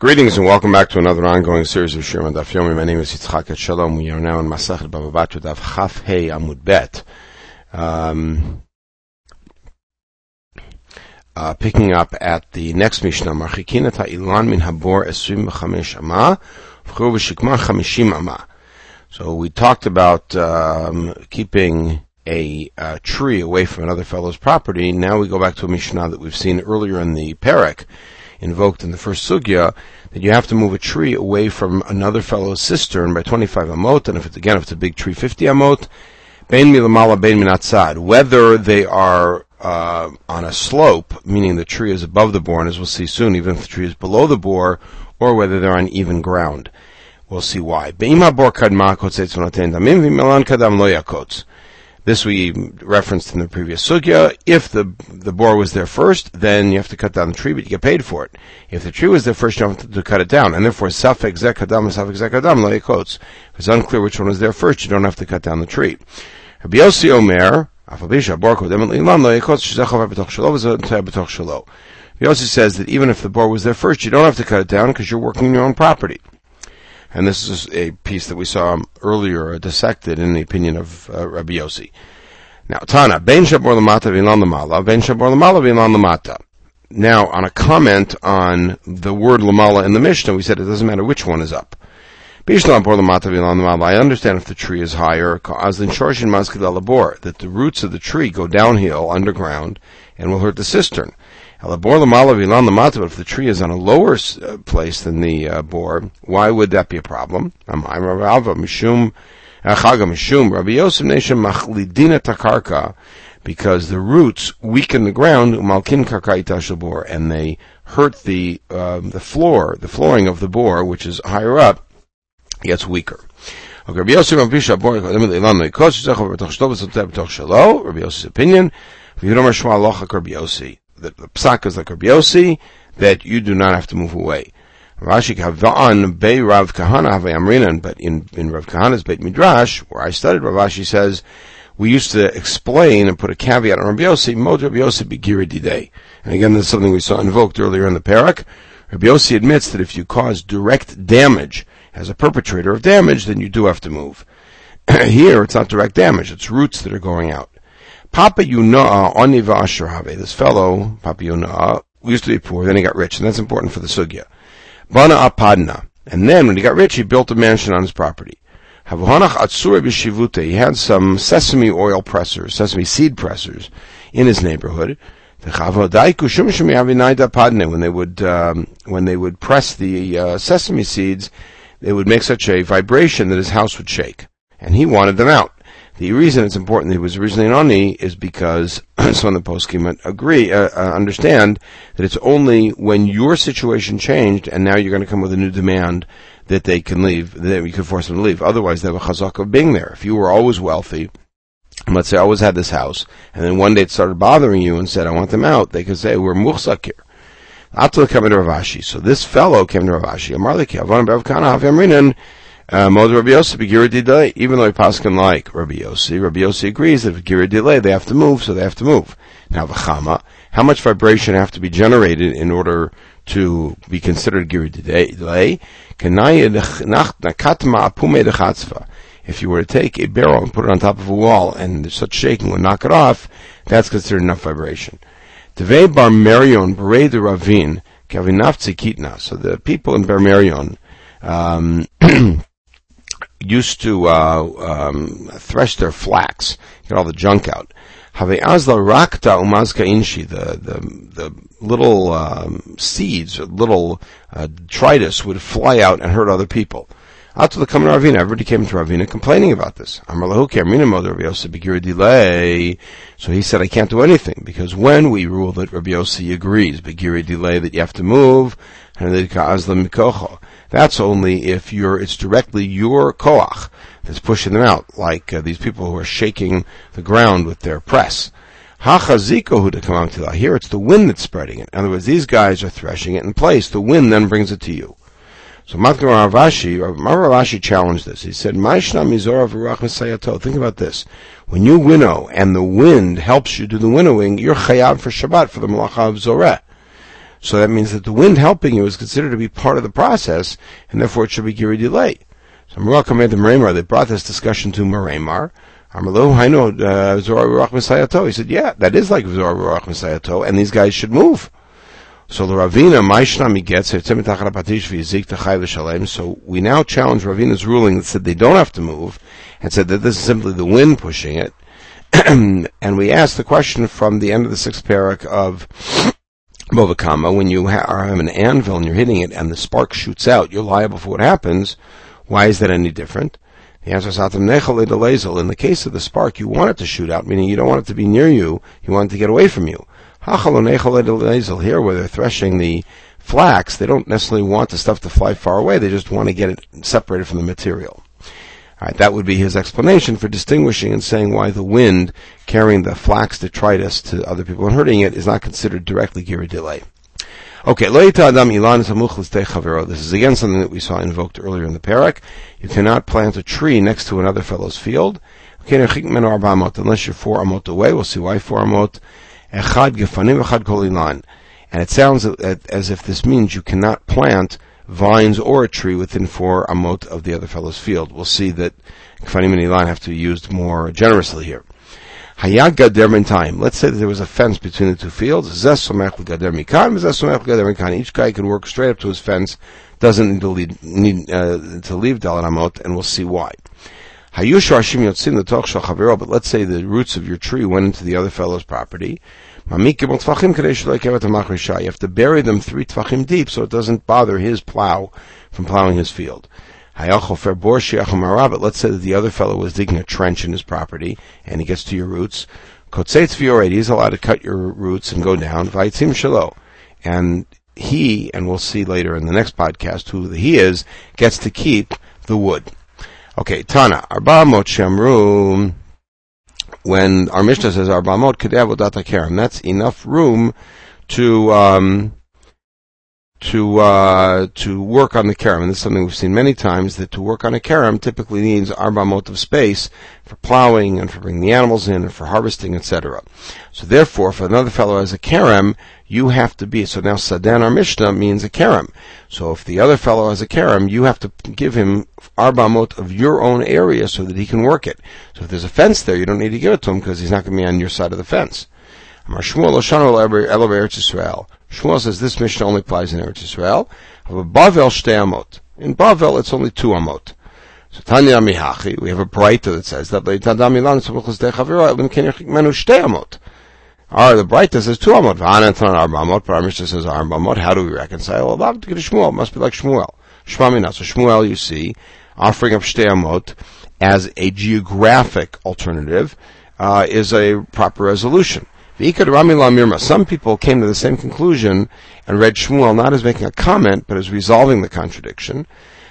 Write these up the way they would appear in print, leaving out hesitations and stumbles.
Greetings and welcome back to another ongoing series of Shirim Daf Yomi. My name is Yitzchak Shalom. We are now in Masechet Bava Batra Daf Chaf Hey Amud Bet. Picking up at the next Mishnah, Marchikina Ta'ilan Min Habor 25 Ama, V'chu V'shikma 50 Ama. So we talked about keeping a tree away from another fellow's property. Now we go back to a Mishnah that we've seen earlier in the Perek, invoked in the first sugya, that you have to move a tree away from another fellow's cistern by 25 amot, and if it's a big tree, 50 amot, bein milamala, bein minatzad, whether they are on a slope, meaning the tree is above the bore, and as we'll see soon, even if the tree is below the bore, or whether they're on even ground. We'll see why. Be'im habor kadma kotzetz v'noten damim v'milan kadam lo yakotz. This we referenced in the previous sugya. If the boar was there first, then you have to cut down the tree, but you get paid for it. If the tree was there first, you don't have to cut it down. And therefore, safek zek kadam and safek zek kadam lo yakotz. If it's unclear which one was there first, you don't have to cut down the tree. Rabbi Yossi Omer, Rabbi Yossi says that even if the boar was there first, you don't have to cut it down because you're working your own property. And this is a piece that we saw earlier dissected in the opinion of Rabbi Yossi. Now, Tana, Ben Shabor Lamata V'Ilan Lamala, Ben Shabor Lamala V'Ilan Lamata. Now, on a comment on the word Lamala in the Mishnah, we said it doesn't matter which one is up. I understand if the tree is higher, that the roots of the tree go downhill underground and will hurt the cistern. But if the tree is on a lower place than the bore, why would that be a problem? Because the roots weaken the ground, and they hurt the flooring of the bore, which is higher up, gets weaker. Okay, Rabbi Yossi's opinion, that the psak is like Rabbi Yossi, that you do not have to move away. But in Rav Kahana's Beit Midrash, where I studied, Rav Ashi says, we used to explain and put a caveat on Rabbi Yossi, Mod Rabbi Yossi Begiri Didei. And again, this is something we saw invoked earlier in the Perek. Rabbi Yossi admits that if you cause direct damage as a perpetrator of damage, then you do have to move. Here, it's not direct damage, it's roots that are going out. Papa Yunaa Oniva Asherhave, this fellow, Papa Yunaa, used to be poor, then he got rich, and that's important for the sugya. Bana Apadna, and then when he got rich, he built a mansion on his property. Havuhanach Atsura B'Shivute, he had some sesame seed pressers in his neighborhood. When they would press the sesame seeds, they would make such a vibration that his house would shake, and he wanted them out. The reason it's important that he was originally an Ani is because some of the poskim understand that it's only when your situation changed and now you're going to come with a new demand that they can leave, that you can force them to leave. Otherwise, they have a chazak of being there. If you were always wealthy, and let's say I always had this house, and then one day it started bothering you and said, I want them out, they could say, we're muhsak here. Atul came to Rav Ashi. So this fellow came to Rav Ashi. Even though he paskin like Rabbi Yossi agrees that if Gira delay, they have to move, so they have to move. Now, v'chama, how much vibration have to be generated in order to be considered Gira delay? If you were to take a barrel and put it on top of a wall, and such shaking would knock it off, that's considered enough vibration. Tevei bar Merion berei de ravin kavinafzi kitna. So the people in Bar Merion used to thresh their flax, get all the junk out. The little seeds, or little tritus would fly out and hurt other people. After the coming Ravina, everybody came to Ravina complaining about this. So he said, I can't do anything, because when we rule that Rabbi Yossi agrees, Begiri delay, that you have to move, that's only if it's directly your koach that's pushing them out, like these people who are shaking the ground with their press. Here it's the wind that's spreading it. In other words, these guys are threshing it in place. The wind then brings it to you. So Rav Ashi challenged this. He said, think about this. When you winnow and the wind helps you do the winnowing, you're chayav for Shabbat for the malacha of Zoreh. So that means that the wind helping you is considered to be part of the process, and therefore it should be giri delay. So Merakam made the Meremar, they brought this discussion to Meremar. He said, yeah, that is like Zor Ruach Misayato, and these guys should move. So the Ravina, Maishnami gets, so we now challenge Ravina's ruling that said they don't have to move, and said that this is simply the wind pushing it. And we asked the question from the end of the 6th parak of Bava Kama, when you have an anvil and you're hitting it and the spark shoots out, you're liable for what happens. Why is that any different? The answer is, in the case of the spark, you want it to shoot out, meaning you don't want it to be near you, you want it to get away from you. Here, where they're threshing the flax, they don't necessarily want the stuff to fly far away, they just want to get it separated from the material. Alright, that would be his explanation for distinguishing and saying why the wind carrying the flax detritus to other people and hurting it is not considered directly giri delay. Okay, this is again something that we saw invoked earlier in the parak. You cannot plant a tree next to another fellow's field. Unless you're 4 amot away. We'll see why 4 amot. And it sounds as if this means you cannot plant vines or a tree within 4 amot of the other fellow's field. We'll see that gefanim and ilan have to be used more generously here. Hayag gader min time. Let's say that there was a fence between the 2 fields. Zes somech gader mikan, zes somech gader mikan. Each guy can work straight up to his fence. Doesn't need to leave Dalet Amot, and we'll see why. Hayushu hashim yotzin l'toch shel chavero. But let's say the roots of your tree went into the other fellow's property. You have to bury them 3 tfachim deep so it doesn't bother his plow from plowing his field. But let's say that the other fellow was digging a trench in his property, and he gets to your roots. He's allowed to cut your roots and go down. And he, and we'll see later in the next podcast who he is, gets to keep the wood. Okay, Tana, Arba Amot Shamru, when our Mishnah says Arba Amot Kedei Avodat HaKerem, that's enough room to work on the kerem. And this is something we've seen many times, that to work on a kerem typically needs 4 amot of space for plowing and for bringing the animals in and for harvesting, etc. So therefore, if another fellow has a kerem, you have to be, so now Sadan, our Mishnah, means a kerem. So if the other fellow has a kerem, you have to give him 4 amot of your own area so that he can work it. So if there's a fence there, you don't need to give it to him because he's not going to be on your side of the fence. Shmuel says this Mishnah only applies in Eretz Yisrael. Bavel shtei amot. In Bavel, it's only 2 amot. So Tanya Mihachi, we have a Braita that says that the Braita says 2 amot. But our Mishnah says 4 amot. How do we reconcile? Well, Shmuel must be like Shmuel. Shmamina. So Shmuel, you see, offering up shtei amot as a geographic alternative is a proper resolution. Some people came to the same conclusion and read Shmuel not as making a comment, but as resolving the contradiction.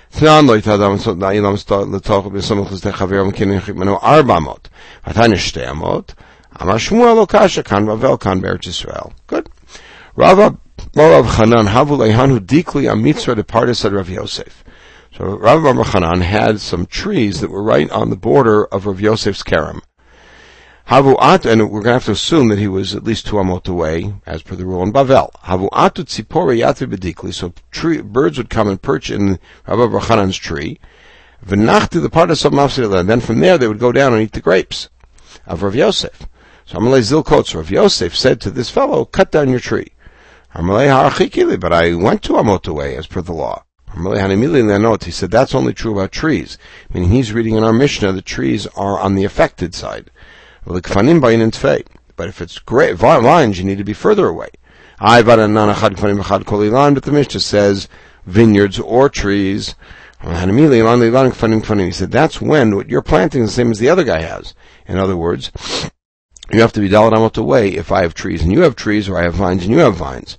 Good. Rav Chanan havu lehanhu dikli amitzra de pardes ad Rav Yosef. So Rav Chanan had some trees that were right on the border of Rav Yosef's kerem. Havu'at, and we're going to have to assume that he was at least 2 amot away, as per the rule in Bavel. Havu'atu tzipori yatri bedikli, so birds would come and perch in Rabbi Chanan's tree. V'nachti the pardes of mafsir, and then from there they would go down and eat the grapes of Rav Yosef. So Amalei Zilkot, Rav Yosef said to this fellow, cut down your tree. Amalei ha'achikili, but I went 2 amot away, as per the law. Amalei hanimili le'anot, he said that's only true about trees. Meaning he's reading in our Mishnah, the trees are on the affected side. But if it's great vines, you need to be further away. But the Mishnah says vineyards or trees. He said that's when what you're planting is the same as the other guy has. In other words, you have to be Dalet Amot away if I have trees and you have trees, or I have vines and you have vines.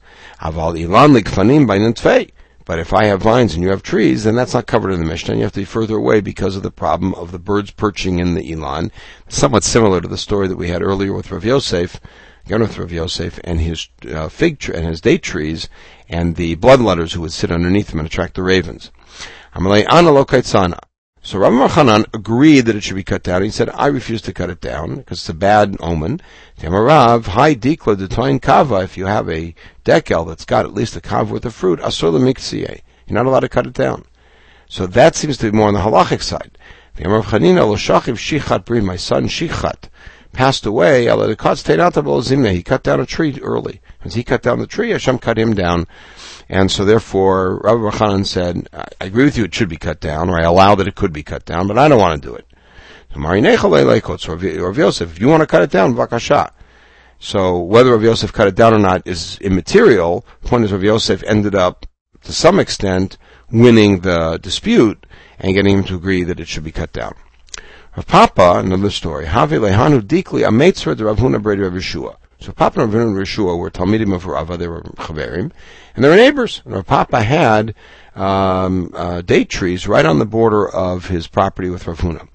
But if I have vines and you have trees, then that's not covered in the Mishnah, and you have to be further away because of the problem of the birds perching in the Ilan. Somewhat similar to the story that we had earlier with Rav Yosef, and his fig tree and his date trees, and the bloodletters who would sit underneath them and attract the ravens. So Rav Yochanan agreed that it should be cut down. He said, I refuse to cut it down because it's a bad omen. Rav, hi dikla detoin kava, if you have a dekel that's got at least a kav worth of fruit, asur l'miksiye. You're not allowed to cut it down. So that seems to be more on the halachic side. Rav Chanina lo shachiv shichat bri, my son Shichat passed away. He cut down a tree early. As he cut down the tree, Hashem cut him down. And so therefore, Rav Yochanan said, I agree with you, it should be cut down, or I allow that it could be cut down, but I don't want to do it. So Rav Yosef, if you want to cut it down, vakasha. So whether Rav Yosef cut it down or not is immaterial. The point is Rav Yosef ended up, to some extent, winning the dispute and getting him to agree that it should be cut down. Rav Papa, another story, Have lehanu dikli ametzra de Rav Huna brei Rav Yeshua. So Papa and Rav Huna and Rav Yeshua were talmidim of Rava, they were chaverim, and they were neighbors. And Rav Papa had date trees right on the border of his property with Rav Huna.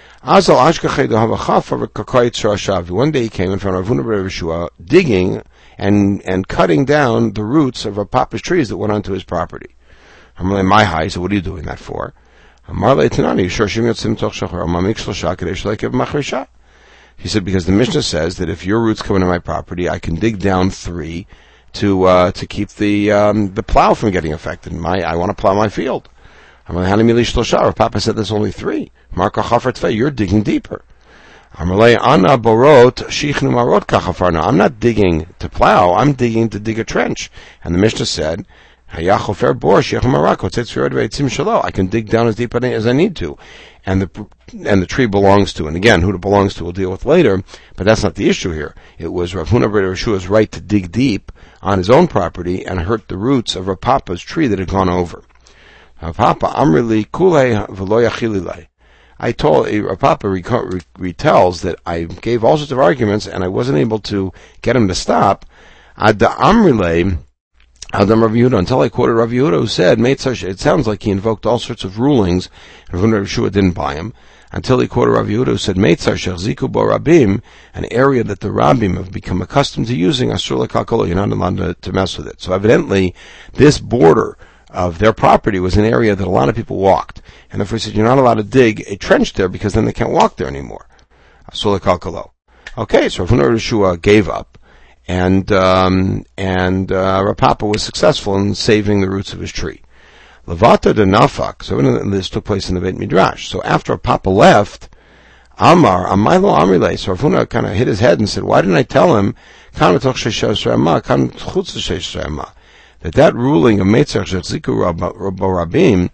One day he came in front of Rav Huna brei Rav Yeshua, digging and cutting down the roots of Rav Papa's trees that went onto his property. I'm like, my high, so what are you doing that for? He said, because the Mishnah says that if your roots come into my property, I can dig down 3 to keep the plow from getting affected. I want to plow my field. Papa said there's only 3. You're digging deeper. I'm not digging to plow, I'm digging to dig a trench. And the Mishnah said, I can dig down as deep as I need to. And the tree belongs to, and again, who it belongs to we'll deal with later, but that's not the issue here. It was Rav Huna brei Rav Yeshua's right to dig deep on his own property and hurt the roots of Rav Papa's tree that had gone over. Rav Papa, Amrili Kulei v'lo yachililei. I told, Rav Papa retells that I gave all sorts of arguments and I wasn't able to get him to stop. Ad Amrili, Adam Rav Yehuda, until I quoted Rav Yehuda, who said, it sounds like he invoked all sorts of rulings, and Rav Yeshua didn't buy him, until he quoted Rav Yehuda, who said, Meitzar shechziku bo rabim, an area that the rabbim have become accustomed to using, asur l'kalkalo, you're not allowed to mess with it. So evidently, this border of their property was an area that a lot of people walked, and therefore he said, you're not allowed to dig a trench there, because then they can't walk there anymore. Asur l'kalkalo. Okay, so Rav Yeshua gave up. And Rav Papa was successful in saving the roots of his tree. Levata de Nafak, so this took place in the Beit Midrash. So after Rav Papa left, Amar, Amaylo Amrile, so Rav Huna kind of hit his head and said, why didn't I tell him, that that ruling of Meitzach Shechziku Rabim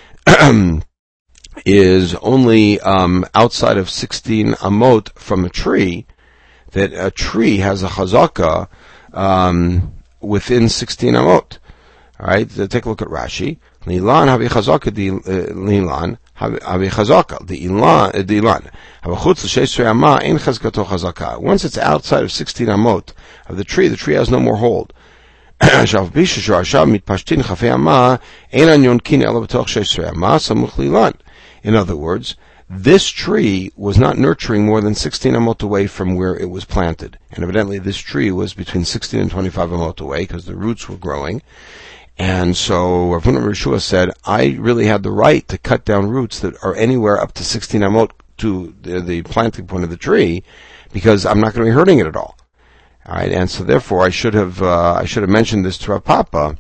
is only outside of 16 amot from a tree, that a tree has a chazaka within 16 amot. All right, so take a look at Rashi. Lilan havi chazaka di lilan havi chazaka di ilan havachutz l'sheisrei ama ein chazkato chazaka. Once it's outside of 16 amot of the tree has no more hold. Shav bisha shorashav mitpashtin chafei ama einan yonkin ela b'toch sheisrei ama samuch lilan. In other words, this tree was not nurturing more than 16 amot away from where it was planted. And evidently this tree was between 16 and 25 amot away because the roots were growing. And so Rav Huna Rav Yeshua said, I really had the right to cut down roots that are anywhere up to 16 amot to the planting point of the tree because I'm not going to be hurting it at all. All right, and so therefore I should have mentioned this to Rav Papa.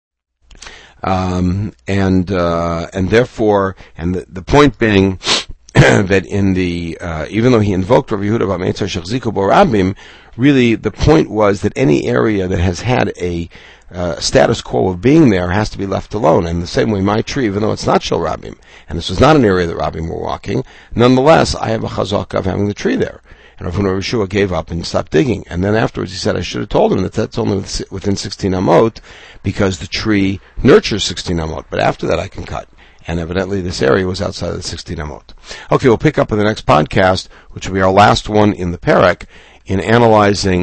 And the point being that in the even though he invoked Rav Yehuda about Meitzar Shechziku bo Rabim, really the point was that any area that has had a status quo of being there has to be left alone. And the same way, my tree, even though it's not Shel Rabim, and this was not an area that Rabim were walking, nonetheless, I have a chazaka of having the tree there. And Rav Huna Rav Yeshua gave up and stopped digging. And then afterwards he said, I should have told him that that's only within 16 amot because the tree nurtures 16 amot. But after that I can cut. And evidently this area was outside of the 16 amot. Okay, we'll pick up in the next podcast, which will be our last one in the Perek, in analyzing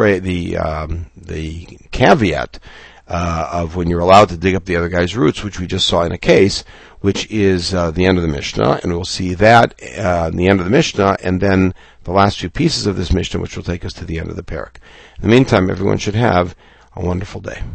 the caveat of when you're allowed to dig up the other guy's roots, which we just saw in a case, which is the end of the Mishnah, and we'll see that the end of the Mishnah, and then the last few pieces of this Mishnah, which will take us to the end of the Perek. In the meantime, everyone should have a wonderful day.